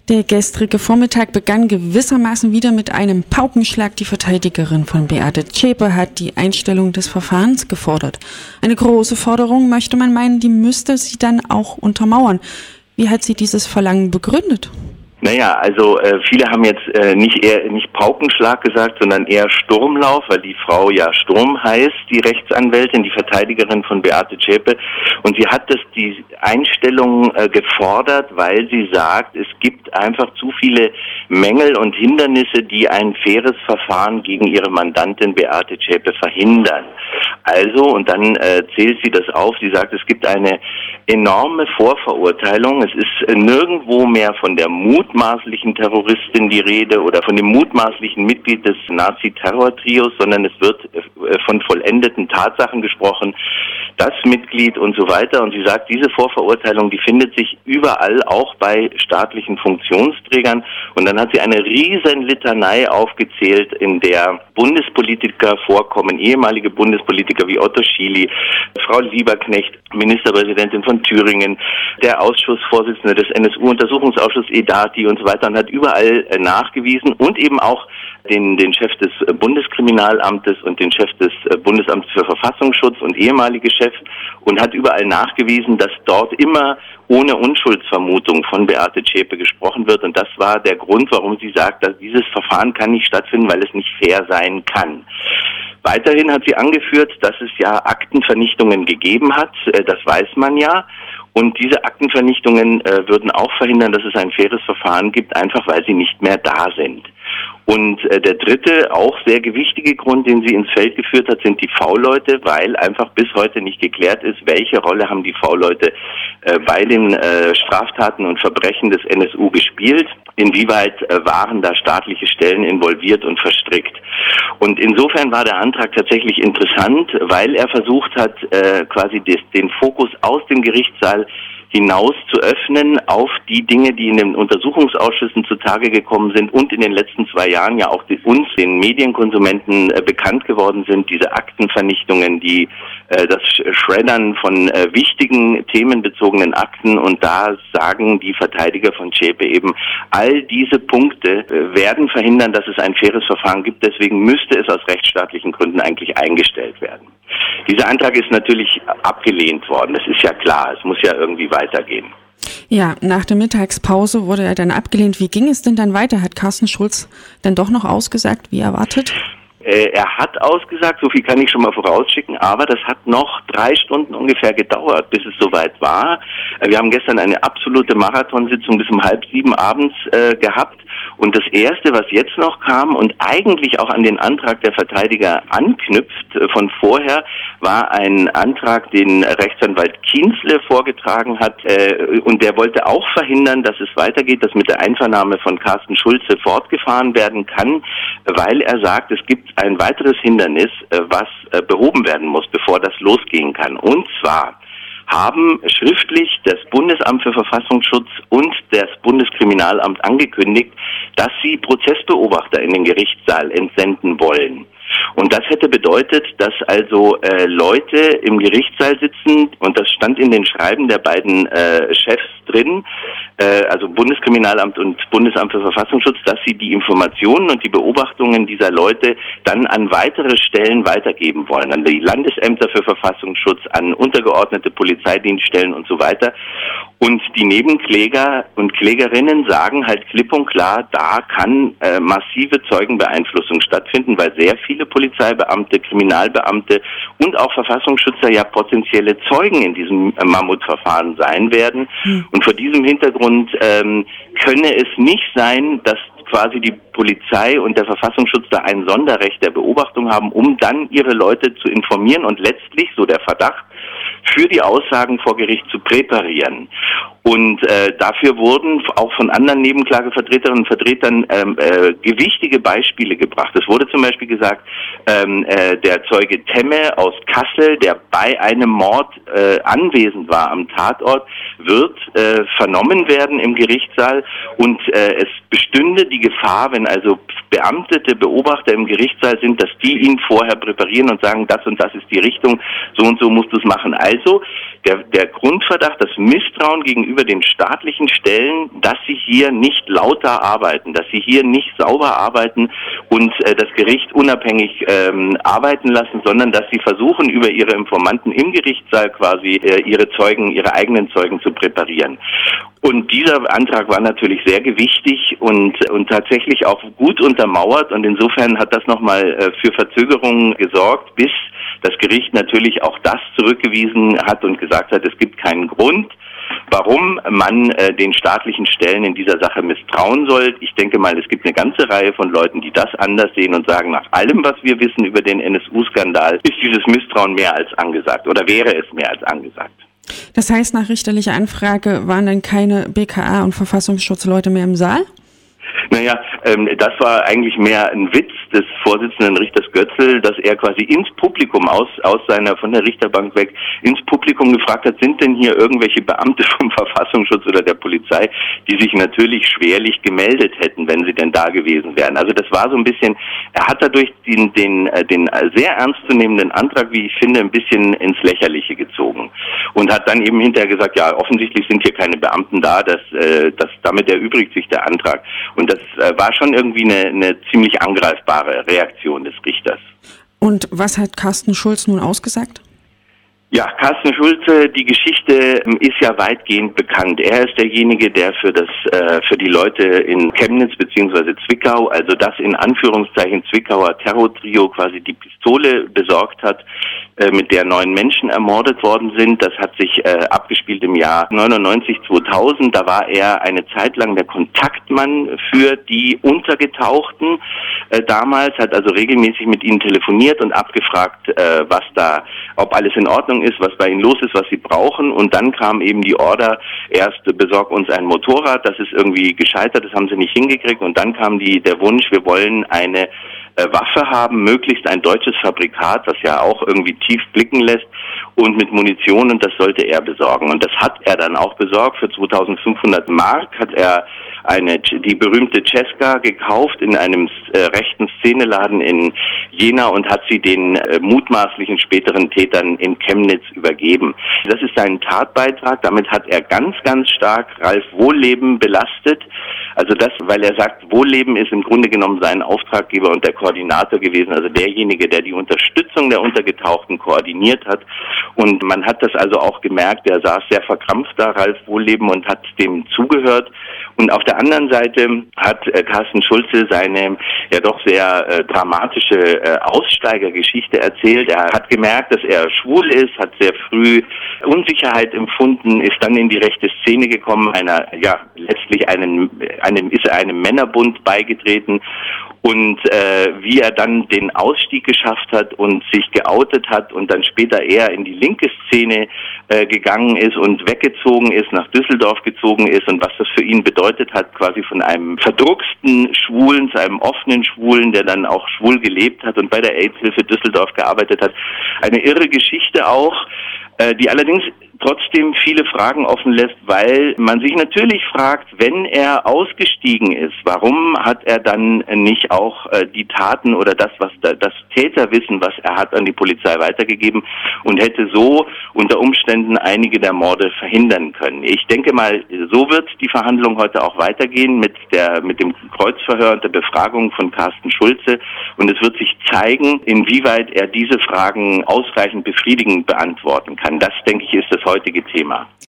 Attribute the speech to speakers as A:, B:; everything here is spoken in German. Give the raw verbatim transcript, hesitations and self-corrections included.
A: Der gestrige Vormittag begann gewissermaßen wieder mit einem Paukenschlag. Die Verteidigerin von Beate Zschäpe hat die Einstellung des Verfahrens gefordert. Eine große Forderung, möchte man meinen, die müsste sie dann auch untermauern. Wie hat sie dieses Verlangen begründet?
B: Naja, also äh, viele haben jetzt äh, nicht eher nicht Paukenschlag gesagt, sondern eher Sturmlauf, weil die Frau ja Sturm heißt, die Rechtsanwältin, die Verteidigerin von Beate Zschäpe. Und sie hat das die Einstellung äh, gefordert, weil sie sagt, es gibt einfach zu viele Mängel und Hindernisse, die ein faires Verfahren gegen ihre Mandantin Beate Zschäpe verhindern. Also, und dann äh, zählt sie das auf, sie sagt, es gibt eine enorme Vorverurteilung, es ist äh, nirgendwo mehr von der mutmaßlichen Terroristin die Rede oder von dem mutmaßlichen Mitglied des Nazi-Terror-Trios, sondern es wird äh, von vollendeten Tatsachen gesprochen, das Mitglied und so weiter. Und sie sagt, diese Vorverurteilung, die findet sich überall, auch bei staatlichen Funktionsträgern. Und dann hat sie eine riesen Litanei aufgezählt, in der Bundespolitiker vorkommen, ehemalige Bundespolitiker wie Otto Schily, Frau Lieberknecht, Ministerpräsidentin von Thüringen, der Ausschussvorsitzende des N S U-Untersuchungsausschusses Edati und so weiter, und hat überall äh, nachgewiesen und eben auch den, den Chef des äh, Bundeskriminalamtes und den Chef des äh, Bundesamts für Verfassungsschutz und ehemalige Chef, und hat überall nachgewiesen, dass dort immer ohne Unschuldsvermutung von Beate Zschäpe gesprochen wird. Und das war der Grund, warum sie sagt, dass dieses Verfahren kann nicht stattfinden, weil es nicht fair sein kann. Weiterhin hat sie angeführt, dass es ja Aktenvernichtungen gegeben hat, das weiß man ja. Und diese Aktenvernichtungen äh, würden auch verhindern, dass es ein faires Verfahren gibt, einfach weil sie nicht mehr da sind. Und äh, der dritte, auch sehr gewichtige Grund, den sie ins Feld geführt hat, sind die V-Leute, weil einfach bis heute nicht geklärt ist, welche Rolle haben die V-Leute äh, bei den äh, Straftaten und Verbrechen des N S U gespielt, inwieweit äh, waren da staatliche Stellen involviert und verstrickt. Und insofern war der Antrag tatsächlich interessant, weil er versucht hat, äh, quasi des, den Fokus aus dem Gerichtssaal hinaus zu öffnen auf die Dinge, die in den Untersuchungsausschüssen zutage gekommen sind und in den letzten zwei Jahren ja auch die, uns, den Medienkonsumenten, äh, bekannt geworden sind, diese Aktenvernichtungen, die äh, das Schreddern von äh, wichtigen themenbezogenen Akten. Und da sagen die Verteidiger von Zschäpe eben, all diese Punkte äh, werden verhindern, dass es ein faires Verfahren gibt. Deswegen müsste es aus rechtsstaatlichen Gründen eigentlich eingestellt werden. Dieser Antrag ist natürlich abgelehnt worden. Das ist ja klar. Es muss ja irgendwie weitergehen.
A: Ja, nach der Mittagspause wurde er dann abgelehnt. Wie ging es denn dann weiter? Hat Carsten Schulz dann doch noch ausgesagt, wie erwartet?
B: Er hat ausgesagt, so viel kann ich schon mal vorausschicken, aber das hat noch drei Stunden ungefähr gedauert, bis es soweit war. Wir haben gestern eine absolute Marathonsitzung bis um halb sieben abends äh, gehabt. Und das Erste, was jetzt noch kam und eigentlich auch an den Antrag der Verteidiger anknüpft äh, von vorher, war ein Antrag, den Rechtsanwalt Kienzle vorgetragen hat. Äh, und der wollte auch verhindern, dass es weitergeht, dass mit der Einvernahme von Carsten Schulze fortgefahren werden kann, weil er sagt, es gibt ein weiteres Hindernis, äh, was äh, behoben werden muss, bevor das losgehen kann. Und zwar haben schriftlich das Bundesamt für Verfassungsschutz und das Bundeskriminalamt angekündigt, dass sie Prozessbeobachter in den Gerichtssaal entsenden wollen. Und das hätte bedeutet, dass also äh, Leute im Gerichtssaal sitzen, und das stand in den Schreiben der beiden äh, Chefs drin, äh, also Bundeskriminalamt und Bundesamt für Verfassungsschutz, dass sie die Informationen und die Beobachtungen dieser Leute dann an weitere Stellen weitergeben wollen, an die Landesämter für Verfassungsschutz, an untergeordnete Polizeidienststellen und so weiter. Und die Nebenkläger und Klägerinnen sagen halt klipp und klar, da kann äh, massive Zeugenbeeinflussung stattfinden, weil sehr viele Polizeibeamte, Kriminalbeamte und auch Verfassungsschützer ja potenzielle Zeugen in diesem äh, Mammutverfahren sein werden. Mhm. Und vor diesem Hintergrund ähm, könne es nicht sein, dass quasi die Polizei und der Verfassungsschutz da ein Sonderrecht der Beobachtung haben, um dann ihre Leute zu informieren und letztlich, so der Verdacht, für die Aussagen vor Gericht zu präparieren. Und äh, dafür wurden auch von anderen Nebenklagevertreterinnen und Vertretern ähm, äh, gewichtige Beispiele gebracht. Es wurde zum Beispiel gesagt, ähm, äh, der Zeuge Temme aus Kassel, der bei einem Mord äh, anwesend war am Tatort, wird äh, vernommen werden im Gerichtssaal, und äh, es bestünde die Gefahr, wenn also beamtete Beobachter im Gerichtssaal sind, dass die ihn vorher präparieren und sagen, das und das ist die Richtung, so und so musst du es machen. Also der, der Grundverdacht, das Misstrauen gegenüber den staatlichen Stellen, dass sie hier nicht lauter arbeiten, dass sie hier nicht sauber arbeiten und äh, das Gericht unabhängig ähm, arbeiten lassen, sondern dass sie versuchen, über ihre Informanten im Gerichtssaal quasi äh, ihre Zeugen, ihre eigenen Zeugen zu präparieren. Und dieser Antrag war natürlich sehr gewichtig und, und tatsächlich auch gut untermauert, und insofern hat das nochmal äh, für Verzögerungen gesorgt, bis das Gericht natürlich auch das zurückgewiesen hat und gesagt hat, es gibt keinen Grund, warum man äh, den staatlichen Stellen in dieser Sache misstrauen soll. Ich denke mal, es gibt eine ganze Reihe von Leuten, die das anders sehen und sagen, nach allem, was wir wissen über den N S U-Skandal, ist dieses Misstrauen mehr als angesagt oder wäre es mehr als angesagt.
A: Das heißt, nach richterlicher Anfrage waren dann keine B K A und Verfassungsschutzleute mehr im Saal?
B: Naja, ähm, das war eigentlich mehr ein Witz des Vorsitzenden Richters Götzl, dass er quasi ins Publikum, aus, aus seiner, von der Richterbank weg, ins Publikum gefragt hat, sind denn hier irgendwelche Beamte vom Verfassungsschutz oder der Polizei, die sich natürlich schwerlich gemeldet hätten, wenn sie denn da gewesen wären. Also das war so ein bisschen, er hat dadurch den, den, den sehr ernstzunehmenden Antrag, wie ich finde, ein bisschen ins Lächerliche gezogen und hat dann eben hinterher gesagt, ja, offensichtlich sind hier keine Beamten da, dass, äh, dass damit erübrigt sich der Antrag. Und das äh, war schon irgendwie eine, eine ziemlich angreifbare Reaktion des Richters.
A: Und was hat Carsten Schulz nun ausgesagt?
B: Ja, Carsten Schulze, die Geschichte ist ja weitgehend bekannt. Er ist derjenige, der für das äh, für die Leute in Chemnitz bzw. Zwickau, also das in Anführungszeichen Zwickauer Terrortrio, quasi die Pistole besorgt hat, äh, mit der neun Menschen ermordet worden sind. Das hat sich äh, abgespielt im Jahr neunundneunzig, zweitausend. Da war er eine Zeit lang der Kontaktmann für die Untergetauchten äh, damals, hat also regelmäßig mit ihnen telefoniert und abgefragt, äh, was da, ob alles in Ordnung ist, was bei ihnen los ist, was sie brauchen. Und dann kam eben die Order, erst besorg uns ein Motorrad, das ist irgendwie gescheitert, das haben sie nicht hingekriegt. Und dann kam die, der Wunsch, wir wollen eine äh, Waffe haben, möglichst ein deutsches Fabrikat, was ja auch irgendwie tief blicken lässt, und mit Munition, und das sollte er besorgen. Und das hat er dann auch besorgt. Für zweitausendfünfhundert Mark hat er eine, die berühmte Cesca gekauft in einem äh, rechten Szeneladen in Jena und hat sie den äh, mutmaßlichen späteren Tätern in Chemnitz übergeben. Das ist sein Tatbeitrag. Damit hat er ganz, ganz stark Ralf Wohlleben belastet. Also das, weil er sagt, Wohlleben ist im Grunde genommen sein Auftraggeber und der Koordinator gewesen, also derjenige, der die Unterstützung der Untergetauchten koordiniert hat. Und man hat das also auch gemerkt, der saß sehr verkrampft da, Ralf Wohlleben, und hat dem zugehört. Und auf der anderen Seite hat äh, Carsten Schulze seine ja doch sehr äh, dramatische äh, Aussteigergeschichte erzählt. Er hat gemerkt, dass er schwul ist, hat sehr früh Unsicherheit empfunden, ist dann in die rechte Szene gekommen, einer, ja, letztlich einen, einem, ist er einem Männerbund beigetreten. Und äh, wie er dann den Ausstieg geschafft hat und sich geoutet hat und dann später eher in die linke Szene äh, gegangen ist und weggezogen ist, nach Düsseldorf gezogen ist, und was das für ihn bedeutet hat, quasi von einem verdrucksten Schwulen zu einem offenen Schwulen, der dann auch schwul gelebt hat und bei der AIDS-Hilfe Düsseldorf gearbeitet hat. Eine irre Geschichte auch, äh, die allerdings trotzdem viele Fragen offen lässt, weil man sich natürlich fragt, wenn er ausgestiegen ist, warum hat er dann nicht auch äh, die Taten oder das, was da, das Täterwissen, was er hat, an die Polizei weitergegeben und hätte so unter Umständen einige der Morde verhindern können. Ich denke mal, so wird die Verhandlung heute auch weitergehen mit der mit dem Kreuzverhör und der Befragung von Carsten Schulze, und es wird sich zeigen, inwieweit er diese Fragen ausreichend befriedigend beantworten kann. Das, denke ich, ist das heutige Thema.